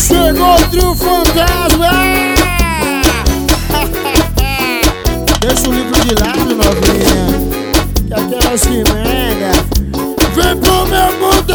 Chegou o trio fantasma. Deixa o livro de lado, novinha, que aquelas que mega. Vem pro meu mundo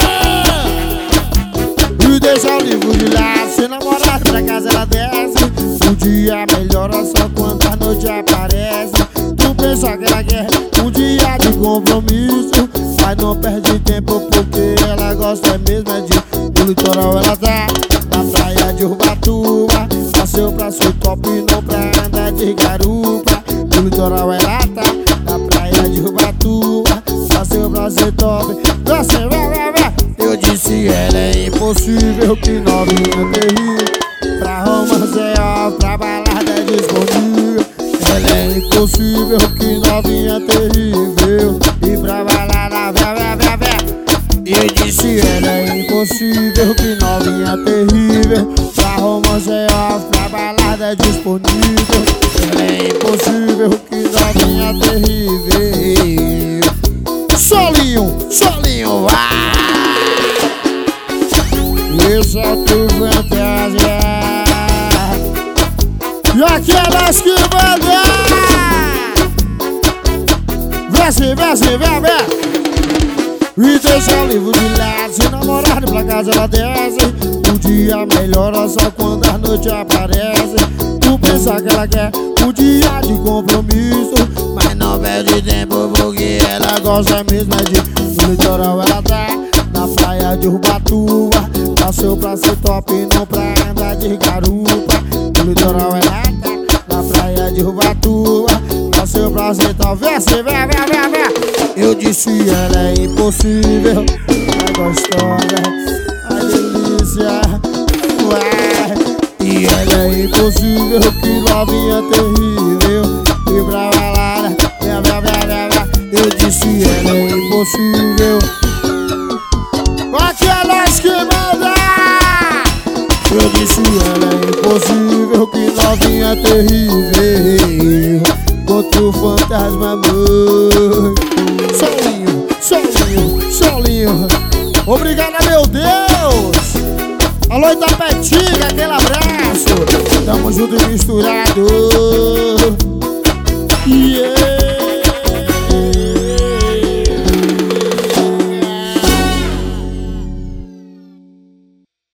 e deixa o livro de lado. Se namorar pra casa ela desce. O dia melhora só quando a noite aparece. Tu pensa que ela quer um dia de compromisso, mas não perde tempo porque ela gosta mesmo é de. No litoral ela tá, na praia de Ubatuba. Nasceu pra ser top e não pra andar de garupa. No litoral ela tá, na praia de Ubatuba. Nasceu pra ser top. Você vai. Eu disse ela é impossível, que novinha terrível. Pra romance é ó, pra balada é disponível. Ela é impossível, que novinha terrível. E pra balada, vé. Eu disse ela é impossível, que novinha terrível. Pra romance é ó, pra balada é disponível. Ela é impossível, que novinha terrível. Solinho, vai! Esse é o teu fantasia. E aquelas que mandam. Vem. E deixa o livro de lado. Se namorar pra casa ela desce. O dia melhora só quando a noite aparece. Tu pensa que ela quer um dia de compromisso, mas não perde tempo porque ela gosta mesmo é de. No litoral ela tá, na praia de Ubatuba. Nasceu pra ser top e não pra andar de garupa. No litoral ela tá, na praia de Ubatuba. Nasceu pra ser top. Vem. Eu disse ela é impossível, é gostosa, a delícia, ué. E ela é impossível, que novinha terrível. E pra balada, vé. Eu disse ela é impossível. Aquelas que mandam. Eu disse ela é impossível, que novinha terrível. Contra o fantasma, amor. Solinho. Obrigado, meu Deus. Alô, Itapetinga, aquele abraço. Tamo junto e misturado.